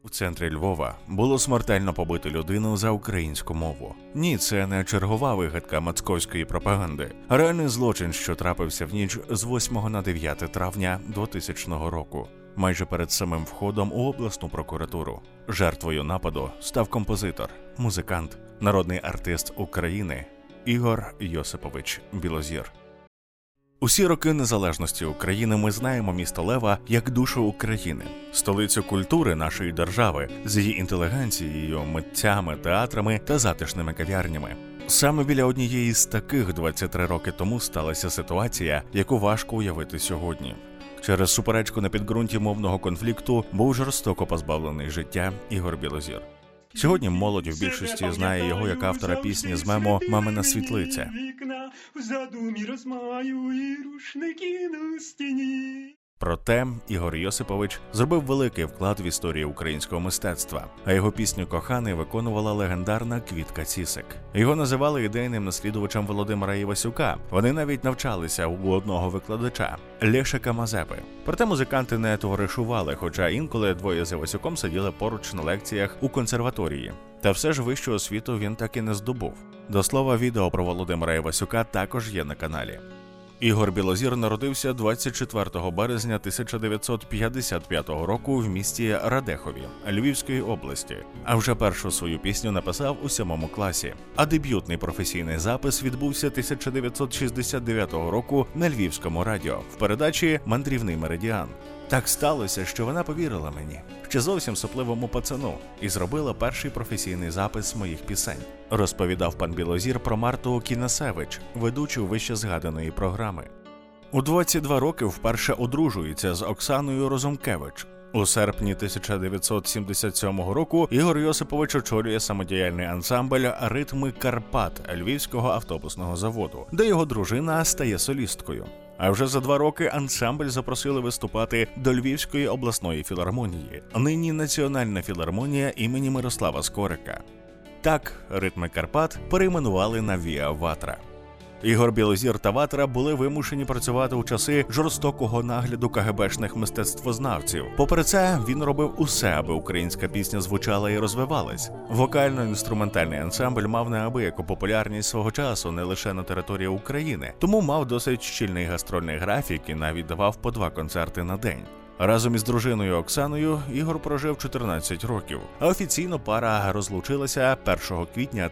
В центрі Львова було смертельно побито людину за українську мову. Ні, це не чергова вигадка мацковської пропаганди, а реальний злочин, що трапився в ніч з 8 на 9 травня 2000 року, майже перед самим входом у обласну прокуратуру. Жертвою нападу став композитор, музикант, народний артист України Ігор Йосипович Білозір. Усі роки незалежності України ми знаємо місто Лева як душу України, столицю культури нашої держави з її інтелігенцією, митцями, театрами та затишними кав'ярнями. Саме біля однієї з таких 23 роки тому сталася ситуація, яку важко уявити сьогодні. Через суперечку на підґрунті мовного конфлікту був жорстоко позбавлений життя Ігор Білозір. Сьогодні молодь в більшості знає його як автора пісні з мемо «Мамина світлиця». Проте Ігор Йосипович зробив великий вклад в історію українського мистецтва, а його пісню «Коханий» виконувала легендарна Квітка Цісик. Його називали ідейним наслідувачем Володимира Івасюка. Вони навіть навчалися у одного викладача – Лешика Мазепи. Проте музиканти не товаришували, хоча інколи двоє з Івасюком сиділи поруч на лекціях у консерваторії. Та все ж вищу освіту він так і не здобув. До слова, відео про Володимира Івасюка також є на каналі. Ігор Білозір народився 24 березня 1955 року в місті Радехові Львівської області, а вже першу свою пісню написав у 7 класі. А дебютний професійний запис відбувся 1969 року на Львівському радіо в передачі «Мандрівний меридіан». Так сталося, що вона повірила мені, ще зовсім сопливому пацану, і зробила перший професійний запис моїх пісень, розповідав пан Білозір про Марту Кінасевич, ведучу вище згаданої програми. У 22 роки вперше одружується з Оксаною Розумкевич. У серпні 1977 року Ігор Йосипович очолює самодіяльний ансамбль «Ритми Карпат» Львівського автобусного заводу, де його дружина стає солісткою. А вже за 2 роки ансамбль запросили виступати до Львівської обласної філармонії, нині Національна філармонія імені Мирослава Скорика. Так, «Ритми Карпат» перейменували на «Віа Ватра». Ігор Білозір та Ватра були вимушені працювати у часи жорстокого нагляду КГБшних мистецтвознавців. Попри це, він робив усе, аби українська пісня звучала і розвивалась. Вокально-інструментальний ансамбль мав неабияку популярність свого часу не лише на території України, тому мав досить щільний гастрольний графік і навіть давав по 2 концерти на день. Разом із дружиною Оксаною Ігор прожив 14 років, а офіційно пара розлучилася 1 квітня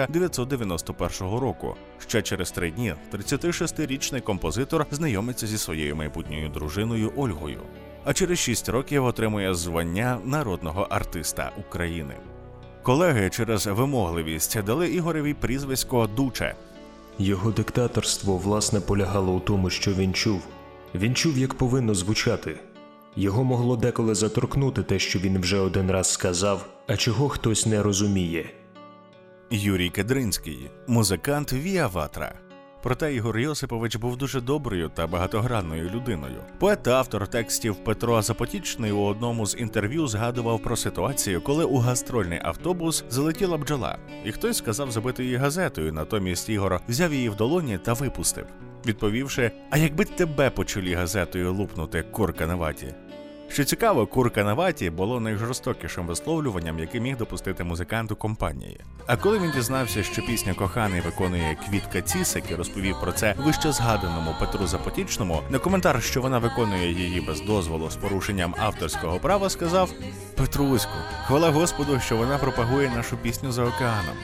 1991 року. Ще через 3 дні 36-річний композитор знайомиться зі своєю майбутньою дружиною Ольгою, а через 6 років отримує звання народного артиста України. Колеги через вимогливість дали Ігореві прізвисько «Дуче». Його диктаторство, власне, полягало у тому, що він чув. Він чув, як повинно звучати. Його могло деколи заторкнути те, що він вже один раз сказав, а чого хтось не розуміє. Юрій Кедринський, музикант «Віа Ватра». Проте Ігор Йосипович був дуже доброю та багатогранною людиною. Поет та автор текстів Петро Запотічний у одному з інтерв'ю згадував про ситуацію, коли у гастрольний автобус залетіла бджола, і хтось сказав забити її газетою, натомість Ігор взяв її в долоні та випустив, відповівши: «А якби тебе по чолі газетою лупнути, курка на ваті?» Що цікаво, «курка на ваті» було найжорстокішим висловлюванням, яке міг допустити музикант у компанії. А коли він дізнався, що пісню «Коханий» виконує Квітка Цісик і розповів про це вище згаданому Петру Запотічному, на коментар, що вона виконує її без дозволу з порушенням авторського права, сказав: «Петруську, хвала Господу, що вона пропагує нашу пісню за океаном».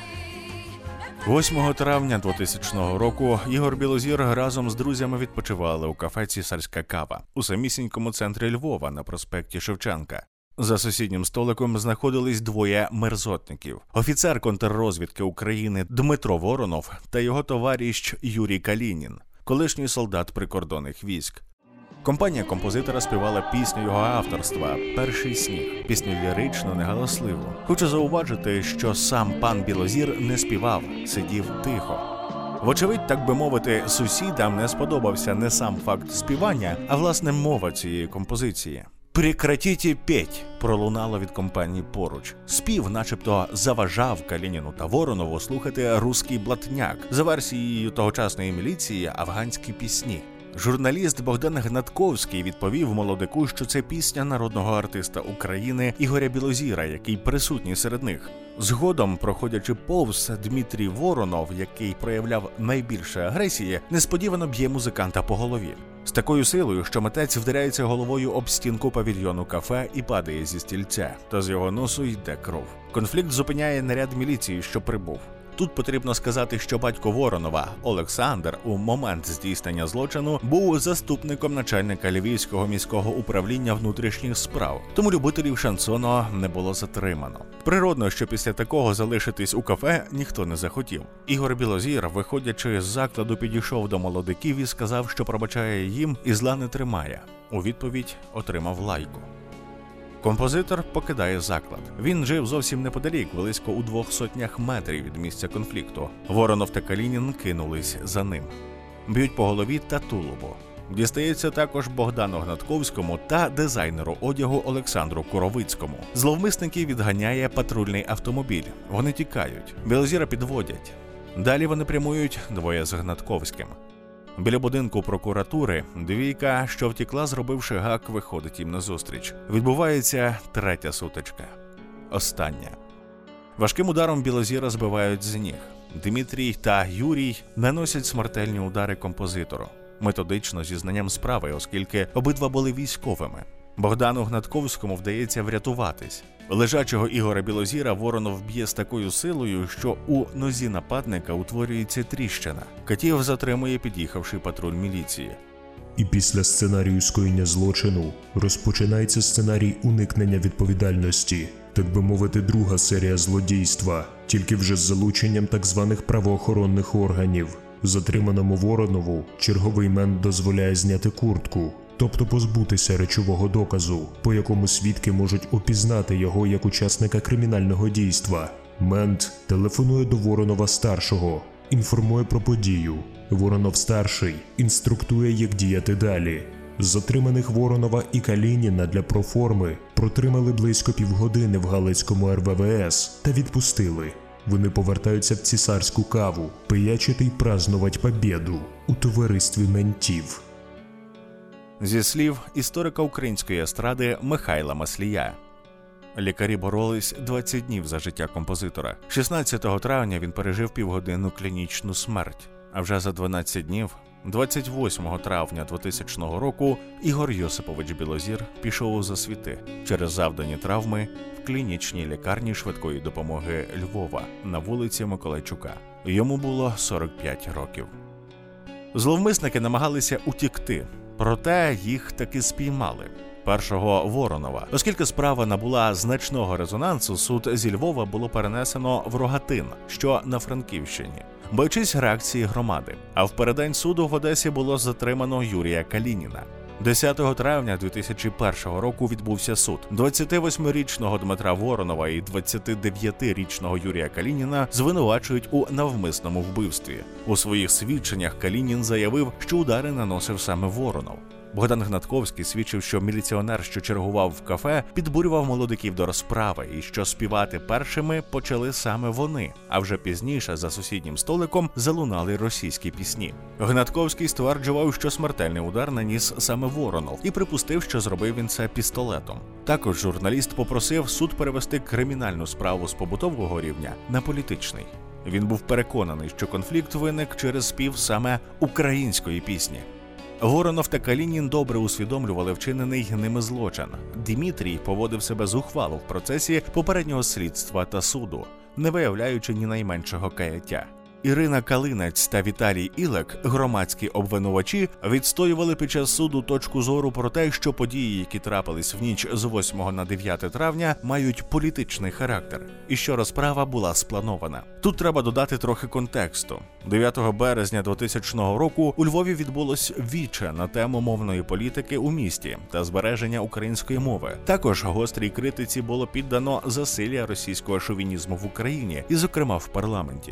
8 травня 2000 року Ігор Білозір разом з друзями відпочивали у кафе «Цісарська кава» у самісінькому центрі Львова на проспекті Шевченка. За сусіднім столиком знаходились 2 мерзотників – офіцер контррозвідки України Дмитро Воронов та його товариш Юрій Калінін, колишній солдат прикордонних військ. Компанія композитора співала пісню його авторства «Перший сніг», пісню лірично, негаласливу. Хочу зауважити, що сам пан Білозір не співав, сидів тихо. Вочевидь, так би мовити, сусідам не сподобався не сам факт співання, а власне мова цієї композиції. «Прекратіть петь» пролунало від компанії поруч. Спів начебто заважав Калініну та Воронову слухати руський блатняк, за версією тогочасної міліції афганські пісні. Журналіст Богдан Гнатковський відповів молодику, що це пісня народного артиста України Ігоря Білозіра, який присутній серед них. Згодом, проходячи повз, Дмитрій Воронов, який проявляв найбільше агресії, несподівано б'є музиканта по голові. З такою силою, що митець вдаряється головою об стінку павільйону кафе і падає зі стільця, та з його носу йде кров. Конфлікт зупиняє наряд міліції, що прибув. Тут потрібно сказати, що батько Воронова, Олександр, у момент здійснення злочину був заступником начальника Львівського міського управління внутрішніх справ, тому любителів шансону не було затримано. Природно, що після такого залишитись у кафе ніхто не захотів. Ігор Білозір, виходячи з закладу, підійшов до молодиків і сказав, що пробачає їм і зла не тримає. У відповідь отримав лайку. Композитор покидає заклад. Він жив зовсім неподалік, близько у 200 метрів від місця конфлікту. Воронов та Калінін кинулись за ним. Б'ють по голові та тулубу. Дістається також Богдану Гнатковському та дизайнеру одягу Олександру Куровицькому. Зловмисників відганяє патрульний автомобіль. Вони тікають. Білозіра підводять. Далі вони прямують двоє з Гнатковським. Біля будинку прокуратури двійка, що втікла, зробивши гак, виходить їм назустріч. Відбувається третя сутичка. Остання. Важким ударом Білозіра збивають з ніг. Дмитрій та Юрій наносять смертельні удари композитору. Методично, зі знанням справи, оскільки обидва були військовими. Богдану Гнатковському вдається врятуватись. Лежачого Ігоря Білозіра Воронов б'є з такою силою, що у нозі нападника утворюється тріщина. Катів затримує під'їхавший патруль міліції. І після сценарію скоєння злочину розпочинається сценарій уникнення відповідальності, так би мовити, друга серія злодійства, тільки вже з залученням так званих правоохоронних органів. Затриманому Воронову черговий мент дозволяє зняти куртку, тобто позбутися речового доказу, по якому свідки можуть опізнати його як учасника кримінального дійства. Мент телефонує до Воронова-старшого, інформує про подію. Воронов-старший інструктує, як діяти далі. Затриманих Воронова і Калініна для проформи протримали близько півгодини в Галицькому РВВС та відпустили. Вони повертаються в цісарську каву, пиячити й празнувати побєду у товаристві ментів. Зі слів історика української естради Михайла Маслія. Лікарі боролись 20 днів за життя композитора. 16 травня він пережив півгодинну клінічну смерть. А вже за 12 днів, 28 травня 2000 року, Ігор Йосипович Білозір пішов у засвіти через завдані травми в клінічній лікарні швидкої допомоги Львова на вулиці Миколайчука. Йому було 45 років. Зловмисники намагалися утікти, проте їх таки спіймали. Першого Воронова. Оскільки справа набула значного резонансу, суд зі Львова було перенесено в Рогатин, що на Франківщині, боячись реакції громади. А в переддень суду в Одесі було затримано Юрія Калініна. 10 травня 2001 року відбувся суд. 28-річного Дмитра Воронова і 29-річного Юрія Калініна звинувачують у навмисному вбивстві. У своїх свідченнях Калінін заявив, що удари наносив саме Воронов. Богдан Гнатковський свідчив, що міліціонер, що чергував в кафе, підбурював молодиків до розправи і що співати першими почали саме вони, а вже пізніше за сусіднім столиком залунали російські пісні. Гнатковський стверджував, що смертельний удар наніс саме Воронов і припустив, що зробив він це пістолетом. Також журналіст попросив суд перевести кримінальну справу з побутового рівня на політичний. Він був переконаний, що конфлікт виник через спів саме української пісні. Воронов та Калінін добре усвідомлювали вчинений ними злочин. Дмитрій поводив себе зухвало в процесі попереднього слідства та суду, не виявляючи ні найменшого каяття. Ірина Калинець та Віталій Ілек, громадські обвинувачі, відстоювали під час суду точку зору про те, що події, які трапились в ніч з 8 на 9 травня, мають політичний характер, і що розправа була спланована. Тут треба додати трохи контексту. 9 березня 2000 року у Львові відбулось віче на тему мовної політики у місті та збереження української мови. Також гострій критиці було піддано засилля російського шовінізму в Україні, і зокрема в парламенті.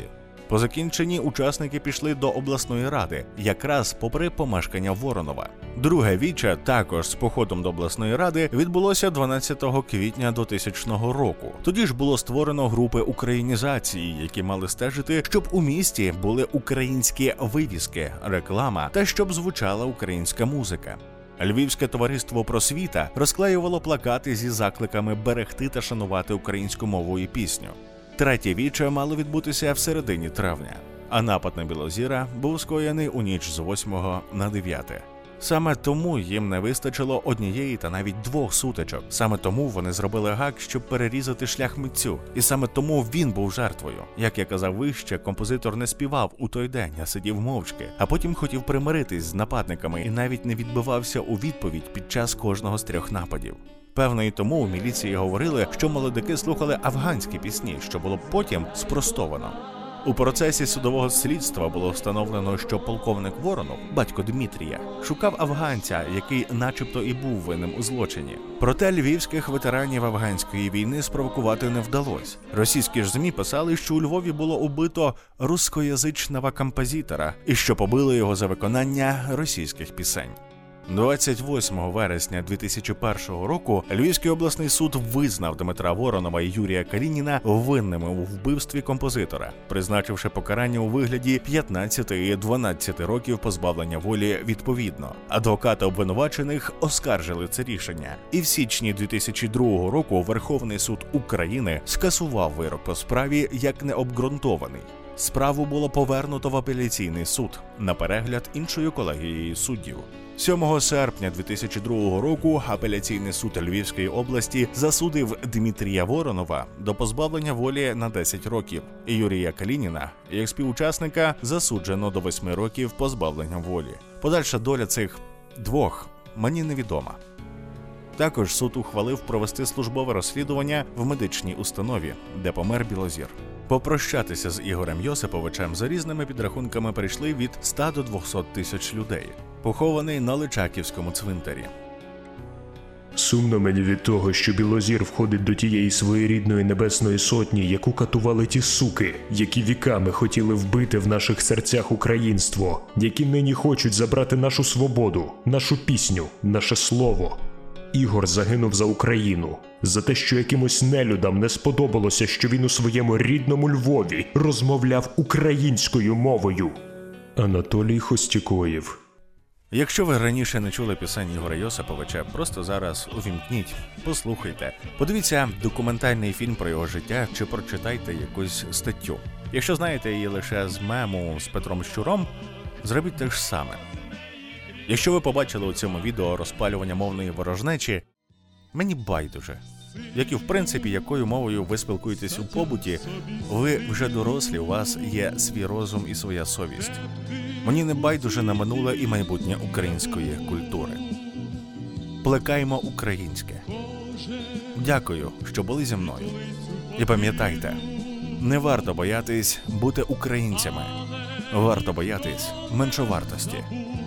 По закінченні учасники пішли до обласної ради, якраз попри помешкання Воронова. Друге віче, також з походом до обласної ради, відбулося 12 квітня 2000 року. Тоді ж було створено групи українізації, які мали стежити, щоб у місті були українські вивіски, реклама та щоб звучала українська музика. Львівське товариство «Просвіта» розклеювало плакати зі закликами берегти та шанувати українську мову і пісню. Третє віче мало відбутися в середині травня, а напад на Білозіра був скоєний у ніч з 8 на 9. Саме тому їм не вистачило однієї та навіть двох сутичок. Саме тому вони зробили гак, щоб перерізати шлях митцю. І саме тому він був жертвою. Як я казав вище, композитор не співав у той день, а сидів мовчки, а потім хотів примиритись з нападниками і навіть не відбивався у відповідь під час кожного з 3 нападів. Певно, і тому у міліції говорили, що молодики слухали афганські пісні, що було потім спростовано. У процесі судового слідства було встановлено, що полковник Воронов, батько Дмитрія, шукав афганця, який начебто і був винним у злочині. Проте львівських ветеранів афганської війни спровокувати не вдалося. Російські ж ЗМІ писали, що у Львові було убито рускоязичного композитора і що побили його за виконання російських пісень. 28 вересня 2001 року Львівський обласний суд визнав Дмитра Воронова і Юрія Калініна винними у вбивстві композитора, призначивши покарання у вигляді 15 і 12 років позбавлення волі відповідно. Адвокати обвинувачених оскаржили це рішення. І в січні 2002 року Верховний суд України скасував вирок по справі як необґрунтований. Справу було повернуто в апеляційний суд на перегляд іншою колегією суддів. 7 серпня 2002 року апеляційний суд Львівської області засудив Дмитрія Воронова до позбавлення волі на 10 років. І Юрія Калініна, як співучасника, засуджено до 8 років позбавлення волі. Подальша доля цих двох мені невідома. Також суд ухвалив провести службове розслідування в медичній установі, де помер Білозір. Попрощатися з Ігорем Йосиповичем за різними підрахунками прийшли від 100 до 200 тисяч людей. Похований на Личаківському цвинтарі. Сумно мені від того, що Білозір входить до тієї своєрідної небесної сотні, яку катували ті суки, які віками хотіли вбити в наших серцях українство, які нині хочуть забрати нашу свободу, нашу пісню, наше слово. Ігор загинув за Україну, за те, що якимось нелюдам не сподобалося, що він у своєму рідному Львові розмовляв українською мовою. Анатолій Хостікоєв. Якщо ви раніше не чули пісень Ігоря Йосиповича, просто зараз увімкніть, послухайте, подивіться документальний фільм про його життя чи прочитайте якусь статтю. Якщо знаєте її лише з мему з Петром Щуром, зробіть те ж саме. Якщо ви побачили у цьому відео розпалювання мовної ворожнечі, мені байдуже. Як і в принципі, якою мовою ви спілкуєтесь у побуті, ви вже дорослі, у вас є свій розум і своя совість. Мені не байдуже на минуле і майбутнє української культури. Плекаймо українське. Дякую, що були зі мною. І пам'ятайте, не варто боятись бути українцями. Варто боятись меншовартості.